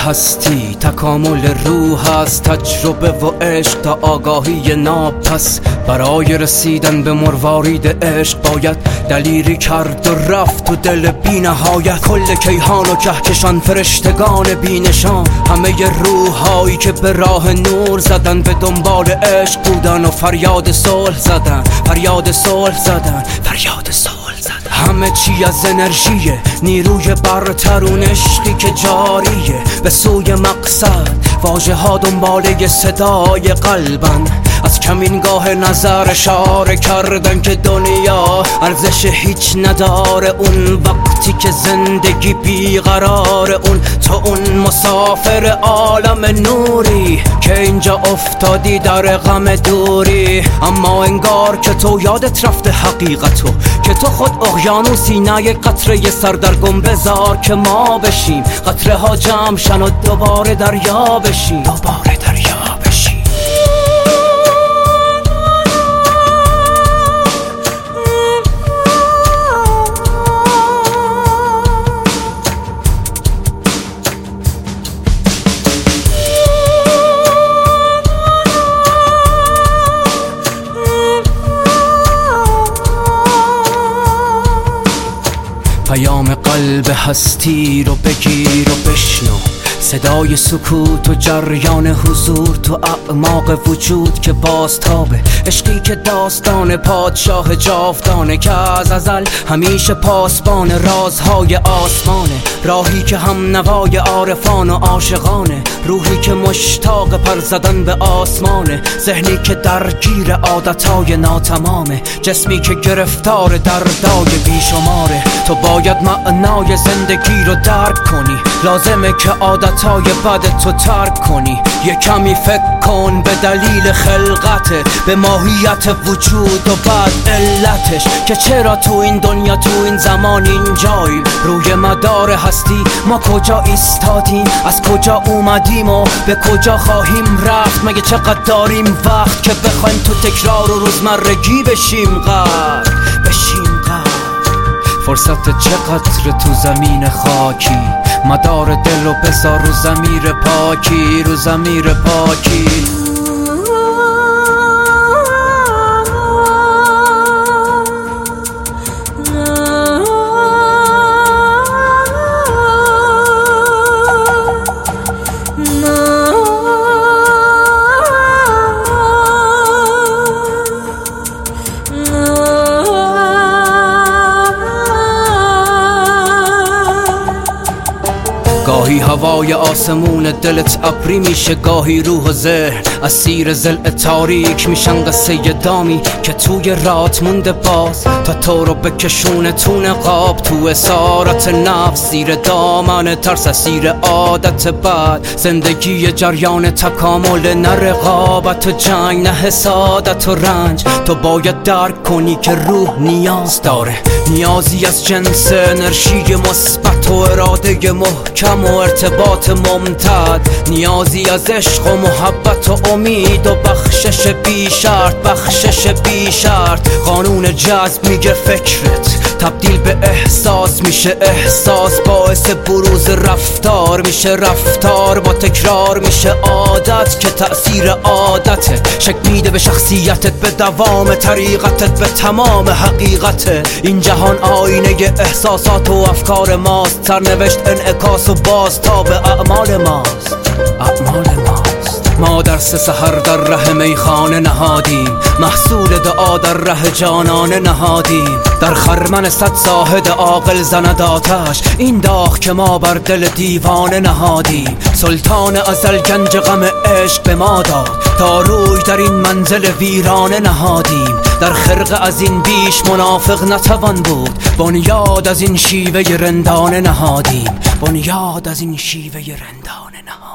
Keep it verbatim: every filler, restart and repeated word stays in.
هستی تکامل روح است، تجربه و عشق تا آگاهی ناب. پس برای رسیدن به مروارید عشق باید دلیری کرد و رفت و دل بی نهایت. کل کیهان و کهکشان فرشتگان بی نشان، همه روحایی که به راه نور زدن، به دنبال عشق بودن و فریاد صلح زدن، فریاد صلح زدن، فریاد صلح زدن. همه چی از انرژیه، نیروی برترون عشقی که جاریه به سوی مقصد. واژه ها دنباله صدای قلبن، از کمینگاه نظر اشاره کردن که دنیا ارزش هیچ نداره. اون وقتی که زندگی بیقرار، اون تو اون مسافر عالم نوری که اینجا افتادی در غم دوری. اما انگار که تو یادت رفته حقیقتو، که تو خود اقیانوسی نه یک قطره سردرگم. بذار که ما بشیم قطره ها جمع شن و دوباره دریا بشیم، دوباره دریا بشیم. پیام قلب هستی رو بگیر و بشنو، صدای سکوت و جریان حضور تو اعماق وجود که بازتابه. عشقی که داستان پادشاه جاودانه، که از ازل همیشه پاسبان رازهای آسمانه. راهی که هم نوای عارفان و عاشقانه، روحی که مشتاق پر زدن به آسمانه. ذهنی که درگیر عادتهای ناتمامه، جسمی که گرفتار دردای بیشماره. تو باید معنای زندگی رو درک کنی، لازمه که عادتهای بد تو ترک کنی. یه کمی فکر کن به دلیل خلقته، به ماهیت وجود و بعد علتش، که چرا تو این دنیا تو این زمان اینجاییم. روی مدار هستی ما کجا ایستادیم، از کجا اومدیم و به کجا خواهیم رفت. مگه چقدر داریم وقت که بخوایم تو تکرار و روزمرگی بشیم غرق، بشیم غرق. فرصت چقدر تو زمین خاکی، مدار دل رو بذار رو ضمیر پاکی، رو ضمیر پاکی. گاهی هوای آسمون دلت ابری میشه، گاهی روح و ذهن اسیر ضلع تاریک میشن. قصه دامی که توی رات مونده باز، تا تو رو بکشونه تو نقاب، تو اسارت نفس، زیر دامن ترس، اسیر عادت بد. زندگی جریان تکامل، نه رقابت و جنگ، نه حسادت و رنج. تو باید درک کنی که روح نیاز داره، نیازی از جنس انرژی مثبت و اراده محکم و ارتباط ممتد. نیازی از عشق و محبت و امید و بخشش بی شرط، بخشش بی شرط. قانون جذب میگه فکرت تبدیل به احساس میشه، احساس باعث بروز رفتار میشه، رفتار با تکرار میشه عادت، که تأثیر عادته شکل میده به شخصیتت، به دوام طریقتت، به تمام حقیقته. این جهان آینه احساسات و افکار ماست، سرنوشت انعکاس و بازتاب اعمال ماست، اعمال ماست. ما در سه سحر در ره میخانه نهادیم، محصول دعا در ره جانانه نهادیم. در خرمن صد زاهد عاقل زند آتش، این داغ که ما بر دل دیوانه نهادیم. سلطان ازل گنج غم عشق به ما داد، تا روی در این منزل ویرانه نهادیم. در خرقه از این بیش منافق نتوان بود، بنیاد از این شیوه رندانه نهادیم، بنیاد از این شیوه رندانه نهادیم.